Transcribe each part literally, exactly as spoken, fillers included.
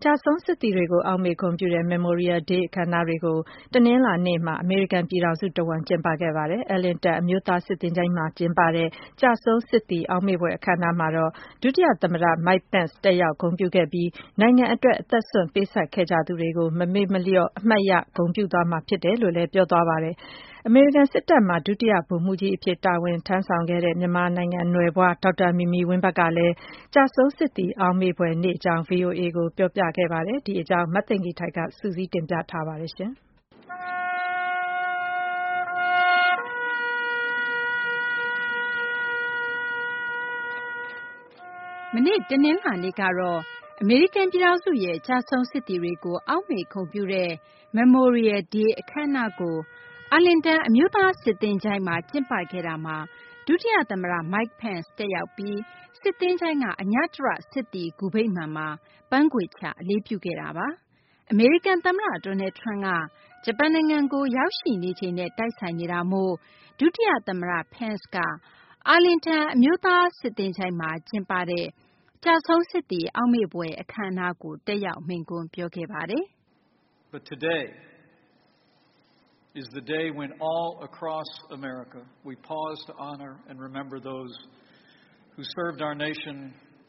ကြာဆုံးစစ်သည်တွေကိုအောက်မေ့ဂုဏ်ပြုတဲ့ Memorial Day အခမ်းအနားတွေကိုတနင်္လာနေ့မှာအမေရိကန်ပြည်ထောင်စုတဝှမ်းကျင်းပခဲ့ပါတယ်။ Arlington အမျိုးသားစစ်သင်္ချိုင်းမှာကျင်းပတဲ့ကြာဆုံးစစ်သည်အောက်မေ့ဖွယ်အခမ်းအနားမှာတော့ဒုတိယသမ္မတ Mike Pence တက်ရောက်ဂုဏ်ပြုခဲ့ပြီးနိုင်ငံအတွက်အသက်စွန့်ပေးဆပ်ခဲ့ကြသူတွေကိုမမေ့မလျော့အမှတ်ရဂုဏ်ပြုသွားမှာဖြစ်တယ်လို့လည်းပြောသွားပါတယ်။ အမေရိကန်စစ်တပ်မှာဒုတိယဗိုလ်မှူးကြီးအဖြစ်တာဝန်ထမ်းဆောင်ခဲ့တဲ့မြန်မာနိုင်ငံနွယ်ဖွားဒေါက်တာမီမီဝင်းဘတ်ကလည်းကြာဆုံးစစ်သည်အောက်မေ့ဖွယ်နေ့အကြောင်း ဗွီအိုအေကိုပြောပြခဲ့ပါတယ်။ ဒီအကြောင်းမသိင်္ဂီထိုက်ကစုစည်းတင်ပြထားပါတယ်။မနေ့တနင်္လာနေ့ကတော့အမေရိကန်ပြည်ထောင်စုရဲ့ကြာဆုံးစစ်သည်တွေကိုအောက်မေ့ဂုဏ်ပြုတဲ့ Memorial Day အခမ်းအနားကိုArlington အမျိုးသားစစ်သင်္ချိုင်းမှာကျင်းပခဲ့တာမှာဒုတိယသမ္မတ Mike Pence တက်ရောက်ပြီးစစ်သင်္ချိုင်းကအညတရစစ်သည်ဂူဗိမာန်မှာပန်းခွေချအလေးပြုခဲ့တာပါ။ အမေရိကန်သမ္မတ Donald Trump ကဂျပန်နိုင်ငံကိုရောက်ရှိနေချိန်နဲ့တိုက်ဆိုင်နေတာမို့ဒုတိယသမ္မတ Pence ကArlington အမျိုးသားစစ်သင်္ချိုင်းမှာကျင်းပတဲ့ကြာဆုံးစစ်သည်အောက်မေ့ဖွယ်အခမ်းအနားကိုတက်ရောက်မိန့်ခွန်းပြောခဲ့ပါတယ်။ But today is the day when all across America we pause to honor and remember those who served our nation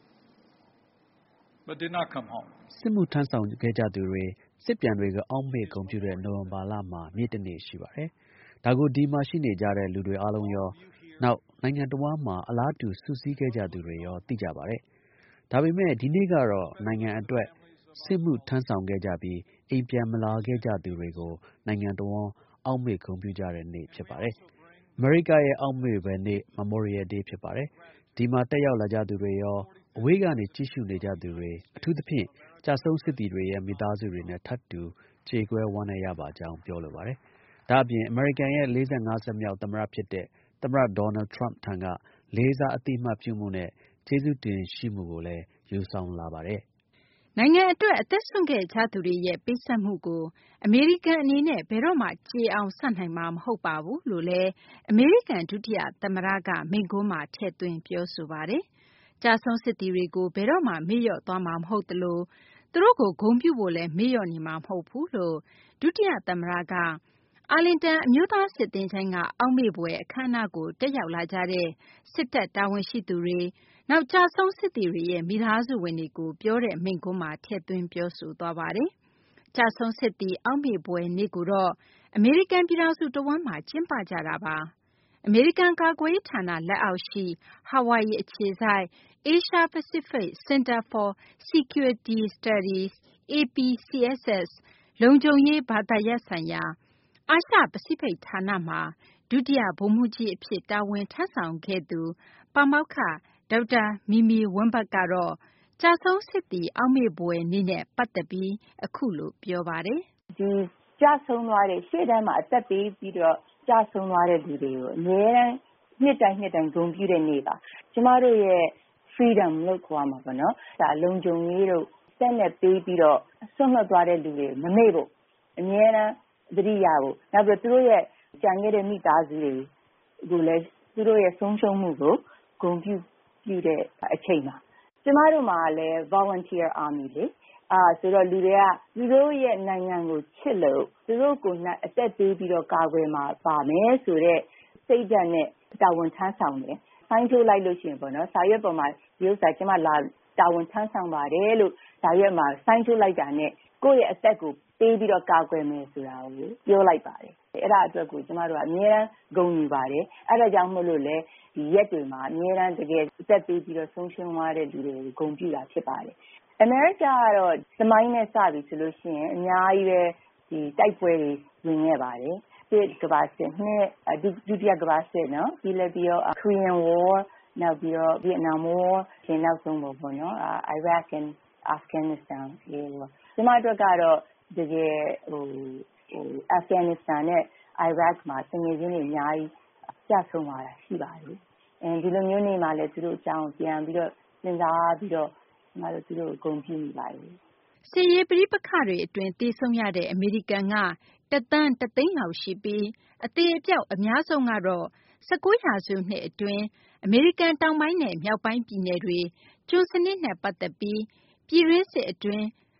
but did not come home. စစ်မှုထမ်းဆောင်ခဲ့ကြသူတွေစစ်ပြန်တွေကိုအောက်မေ့ဂုဏ်ပြုတဲ့နိုဝင်ဘာလမှာနေ့တစ်နေ့ရှိပါတယ်။ဒါကိုဒီမှာရှိနေကြတဲ့လူတွေအားလုံးရောနောက်နိုင်ငံတော်ဝန်မှာအလားတူစုစည်းခဲ့ကြသူတွေရောသိကြပါတယ်။ဒါပေမဲ့ဒီနေ့ကတော့နိုင်ငံအတွက်စစ်မှုထမ်းဆောင်ခဲ့ကြပြီးအိမ်ပြန်မလာခဲ့ကြသူတွေကိုနိုင်ငံတော်ဝန်အောက်မေ့ဂုဏ်ပြုကြတဲ့နေ့ဖြစ်ပါတယ်။ အမေရိကရဲ့အောက်မေ့ဖွယ်နေ့ Memorial Day ဖြစ်ပါတယ်။ဒီမှာတက်ရောက်လာကြသူတွေရောအဝေးကနေကြည့်ရှုနေကြသူတွေအထူးသဖြင့်ကြာဆုံးစစ်သည်တွေရဲ့မိသားစုတွေနဲ့ထပ်တူကြေကွဲဝမ်းနည်းရပါကြောင်းပြောလိုပါတယ်။ဒါ့အပြင်အမေရိကန်ရဲ့လေးဆယ့်ငါးဆက်မြောက်သမ္မတဖြစ်တဲ့သမ္မတ Donald Trump ထံကလေးစားအသိအမှတ်ပြုမှုနဲ့ကျေးဇူးတင်ရှိမှုကိုလည်းယူဆောင်လာပါတယ်။နိုင်ငံအတွက်အသက်စွန့်ခဲ့ကြသူတွေရဲ့ပေးဆပ်မှုကိုအမေရိကန်အနေနဲ့ဘယ်တော့မှကြေအောင်ဆပ်နိုင်မှာမဟုတ်ပါဘူးလို့လည်းအမေရိကန်ဒုတိယသမ္မတကမိန့်ခွန်းမှာထည့်သွင်းပြောဆိုပါတယ်။ကြာဆုံးစစ်သည်တွေကိုဘယ်တော့မှမေ့လျော့သွားမှာမဟုတ်သလိုသူတို့ကိုဂုဏ်ပြုဖို့လည်းမေ့လျော့နေမှာမဟုတ်ဘူးလို့ဒုတိယသမ္မတကArlington အမျိုးသားစစ်သင်္ချိုင်းကအောက်မေ့ဖွယ်အခမ်းအနားကိုတက်ရောက်လာကြတဲ့စစ်တပ်တာဝန်ရှိသူတွေနောက်ကြာဆုံးစစ်သည်တွေရဲ့မိသားစုဝင်တွေကိုပြောတဲ့မိန့်ခွန်းမှာထည့်သွင်းပြောဆိုသွားပါတယ်။ကြာဆုံးစစ်သည်အောက်မေ့ဖွယ်နေ့ကိုတော့အမေရိကန်ပြည်ထောင်စုတဝှမ်းမှာကျင်းပကြတာပါ။အမေရိကန်ကာကွယ်ရေးဌာနလက်အောက်ရှိ Hawaii အခြေစိုက် Asia Pacific Center for Security Studies A P C S S လုံခြုံရေးဘာသာရပ်ဆိုင်ရာအာရှပစိဖိတ်ဌာနမှာဒုတိယဗိုလ်မှူးကြီးအဖြစ်တာဝန်ထမ်းဆောင်ခဲ့သူပါမောက္ခဒေါက်တာမီမီဝင်းဘတ်ကတော့ကြာဆုံးစစ်သည်အောက်မေ့ဖွယ်နေ့နဲ့ပတ်သက်ပြီးအခုလိုပြောပါတယ်။ဒီကြာဆုံးသွားတဲ့ရှေ့တန်းမှာအသက်ပေးပြီးတော့ကြာဆုံးသွားတဲ့လူတွေကိုအများအားနှစ်တိုင်းနှစ်တိုင်းဂုဏ်ပြုတဲ့နေ့ပါ။ကျမတို့ရဲ့ freedom လို့ခေါ်မှာပေါ့နော်။ဒါလုံခြုံရေးတို့စက်နဲ့ပေးပြီးတော့ဆွန့်လွတ်သွားတဲ့လူတွေမမေ့ဖို့အများအားသတိရဖို့နောက်ပြီးသူတို့ရဲ့ကြံခဲ့တဲ့မိသားစုတွေကိုလည်းသူတို့ရဲ့ဆုံးရှုံးမှုကိုဂုဏ်ပြုပြုတဲ့အချိန်မှာကျမတို့မှာလည်း volunteer army လေအာဆိုတော့လူတွေကသူတို့ရဲ့နိုင်ငံကိုချစ်လို့သူတို့ကိုအသက်ပေးပြီးတော့ကာကွယ်မှာပါမယ်ဆိုတော့စိတ်ဓာတ်နဲ့တာဝန်ထမ်းဆောင်တယ်ဆိုင်းချိုးလိုက်လို့ရှိရင်ပေါ့နော်စာရွက်ပေါ်မှာဒီဥစ္စာကျမလာတာဝန်ထမ်းဆောင်ပါတယ်လို့စာရွက်မှာဆိုင်းချိုးလိုက်တာနဲ့ကိုယ့်ရဲ့အသက်ကိုပေးပြီးတော့ကာကွယ်မယ်ဆိုတာကိုပြောလိုက်ပါတယ်အဲ့ဒါအတွက်ကိုကျမတို့ကအများအားဂုဏ်ယူပါတယ်အဲ့ဒါကြောင့်မို့လို့လေဒီရက်တွေမှာအများအားတကယ်အသက်ပေးပြီးတော့ဆုံးရှုံးသွားတဲ့လူတွေကိုဂုဏ်ပြုတာဖြစ်ပါတယ်အမေရိကကတော့သမိုင်းနဲ့စပြီဆိုလို့ရှိရင်အများကြီးပဲဒီတိုက်ပွဲတွေဝင်ခဲ့ပါတယ်စစ်ကမ္ဘာစစ်နှစ်ဒုတိယကမ္ဘာစစ်နော်ပြီးလည်းပြီးတော့ Korean War နောက်ပြီးတော့ Vietnam War ရှင်းနောက်ဆုံးပေါ့နော် Iraq and Afghanistan ဒီလိုဒီမှာတော့ကတော့တကယ်ဟိုဟို Afghanistan နဲ့ Iraq မှာတကယ်ချင်းတွေအများကြီးကြာဆုံးသွားတာရှိပါတယ်အဲဒီလိုမျိုးနေမှာလည်းသူတို့အကြောင်းပြန်ပြီးတော့စဉ်းစားပြီးတော့ကျမတို့သူတို့ဂုဏ်ပြုနေပါတယ်စစ်ရေးပဋိပက္ခတွေအတွင်းတေဆုံးရတဲ့အမေရိကန်ကတသန်းတသိန်းလောက်ရှိပြီးအသေးအပြောက်အများဆုံးကတော့၁၉ရာစုနှစ်အတွင်းအမေရိကန်တောင်ပိုင်းနဲ့မြောက်ပိုင်းပြည်နယ်တွေကျွန်းစနစ်နဲ့ပတ်သက်ပြီးပြည်တွင်းစစ်အတွင်း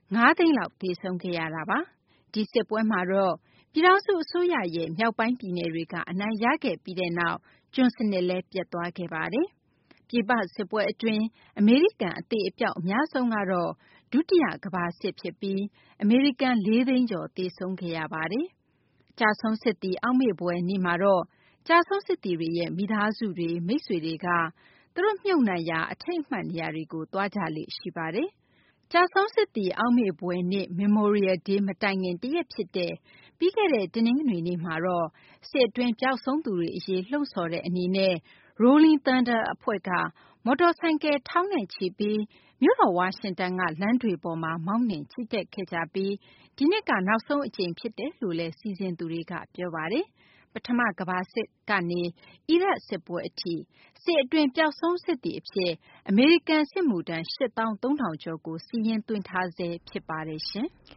ငါးသိန်းလောက်သေဆုံးခဲ့ရတာပါ။ဒီစစ်ပွဲမှာတော့ပြည်ထောင်စုအစိုးရရဲ့မြောက်ပိုင်းပြည်နယ်တွေကအနိုင်ရခဲ့ပြီးတဲ့နောက်ကျွန်စနစ်လည်းပြတ်သွားခဲ့ပါတယ်။ပြည်ပစစ်ပွဲအတွင်းအမေရိကန်အသေးအပြောက်အများဆုံးကတော့ဒုတိယကမ္ဘာစစ်ဖြစ်ပြီးအမေရိကန်လေးသိန်းကျော်သေဆုံးခဲ့ရပါတယ်။ကြာဆုံးစစ်သည်အောက်မေ့ပွဲနေ့မှာတော့ကြာဆုံးစစ်သည်တွေရဲ့မိသားစုတွေမိတ်ဆွေတွေကသူတို့မြုပ်နှံရာအထိတ်အမှတ်နေရာတွေကိုသွားကြလေ့ရှိပါတယ်။ကြာဆုံးစစ်သည်အောက်မေ့ပွဲနေ့ Memorial Day မတိုင်ခင်တရက်ဖြစ်တဲ့ပြီးခဲ့တဲ့တနင်္ဂနွေနေ့မှာတော့စစ်အတွင်းပျောက်ဆုံးသူတွေအရေးလှုံ့ဆော်တဲ့အနေနဲ့ Rolling Thunder အဖွဲ့ကမော်တော်ဆိုင်ကယ်ထောင်နဲ့ချီပြီးမြို့တော်ဝါရှင်တန်ကလမ်းတွေပေါ်မှာမောင်းနှင်ချီတက်ခဲ့ကြပြီးဒီနှစ်ကနောက်ဆုံးအကြိမ်ဖြစ်တယ်လို့လည်းစီစဉ်သူတွေကပြောပါတယ်။ပထမကမ္ဘာစစ်ကနေအီရတ်စစ်ပွဲအထိစစ်အတွင်းပျောက်ဆုံးစစ်သည်အဖြစ်အမေရိကန်စစ်မှုထမ်းရှစ်သောင်းသုံးထောင်ကျော်ကိုစီးရင်သွင်းထားဆဲဖြစ်ပါတယ်ရှင်။